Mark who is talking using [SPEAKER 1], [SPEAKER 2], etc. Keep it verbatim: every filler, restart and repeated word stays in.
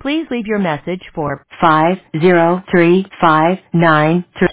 [SPEAKER 1] Please leave your message for five zero three five nine three.